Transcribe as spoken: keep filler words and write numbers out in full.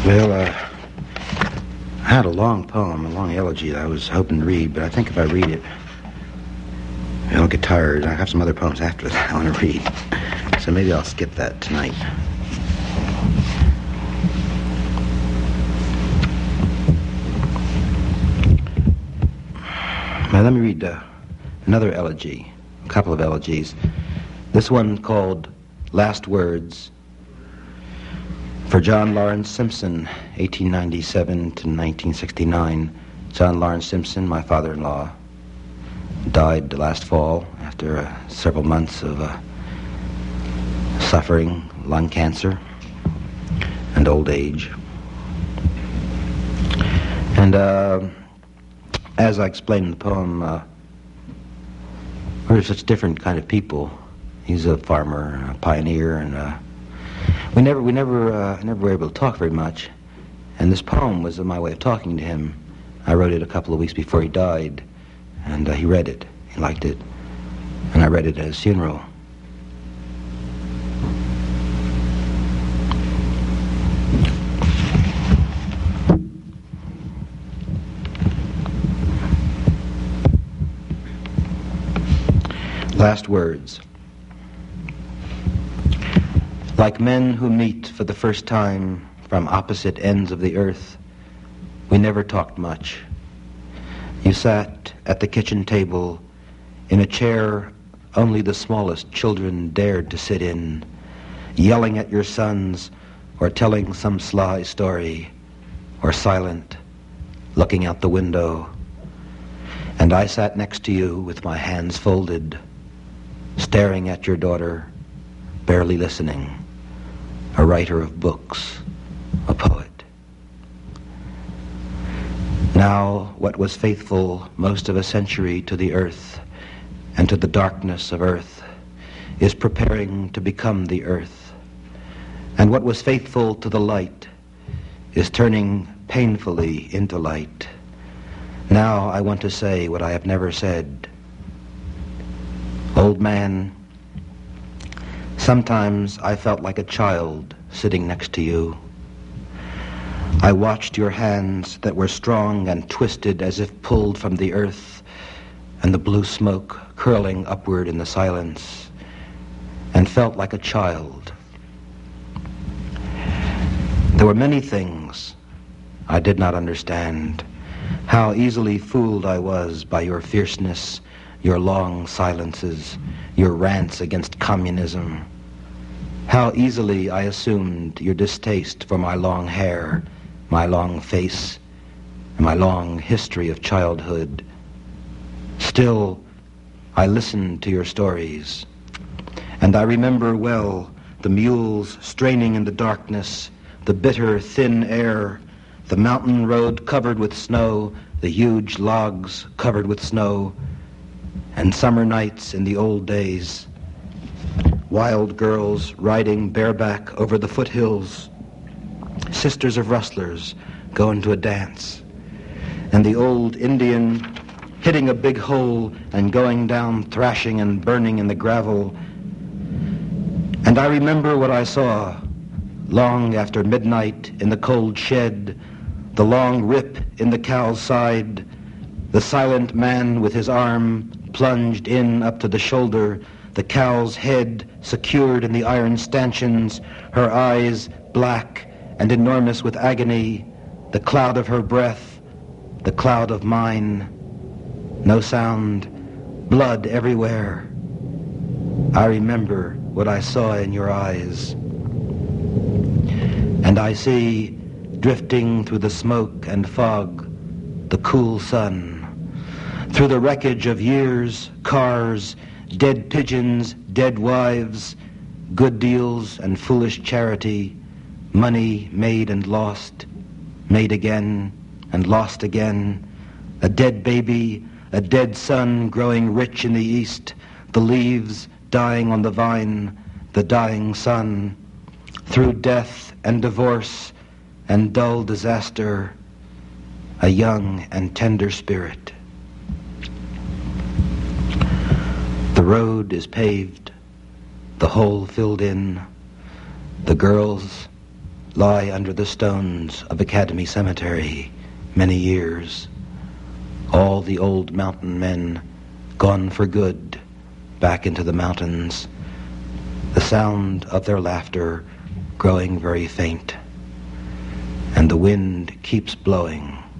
Well, uh, I had a long poem, a long elegy that I was hoping to read, but I think if I read it, I'll get tired. I have some other poems after that I want to read, so maybe I'll skip that tonight. Now, let me read uh, another elegy, a couple of elegies. This one called Last Words, for John Lawrence Simpson, eighteen ninety-seven to nineteen sixty-nine. John Lawrence Simpson, my father-in-law, died last fall after uh, several months of uh, suffering lung cancer and old age. And uh, as I explained in the poem, uh, we're such different kind of people. He's a farmer, a pioneer, and uh, we never, we never, uh, never were able to talk very much. And this poem was my way of talking to him. I wrote it a couple of weeks before he died, and uh, he read it. He liked it, and I read it at his funeral. Last words. Like men who meet for the first time from opposite ends of the earth, we never talked much. You sat at the kitchen table in a chair only the smallest children dared to sit in, yelling at your sons or telling some sly story, or silent, looking out the window. And I sat next to you with my hands folded, staring at your daughter, barely listening, a writer of books, a poet. Now, what was faithful most of a century to the earth and to the darkness of earth is preparing to become the earth. And what was faithful to the light is turning painfully into light. Now I want to say what I have never said. Old man, sometimes I felt like a child sitting next to you. I watched your hands that were strong and twisted as if pulled from the earth, and the blue smoke curling upward in the silence, and felt like a child. There were many things I did not understand. How easily fooled I was by your fierceness, your long silences, your rants against communism. How easily I assumed your distaste for my long hair, my long face, and my long history of childhood. Still, I listened to your stories, and I remember well the mules straining in the darkness, the bitter, thin air, the mountain road covered with snow, the huge logs covered with snow, and summer nights in the old days, wild girls riding bareback over the foothills, sisters of rustlers going to a dance, and the old Indian hitting a big hole and going down thrashing and burning in the gravel. And I remember what I saw long after midnight in the cold shed, the long rip in the cow's side, the silent man with his arm plunged in up to the shoulder, the cow's head secured in the iron stanchions, her eyes black and enormous with agony, the cloud of her breath, the cloud of mine, no sound, blood everywhere. I remember what I saw in your eyes. And I see, drifting through the smoke and fog, the cool sun, through the wreckage of years, cars, dead pigeons, dead wives, good deals and foolish charity, money made and lost, made again and lost again, a dead baby, a dead son growing rich in the east, the leaves dying on the vine, the dying sun, through death and divorce and dull disaster, a young and tender spirit. The road is paved, the hole filled in, the girls lie under the stones of Academy Cemetery many years. All the old mountain men gone for good back into the mountains, the sound of their laughter growing very faint. And the wind keeps blowing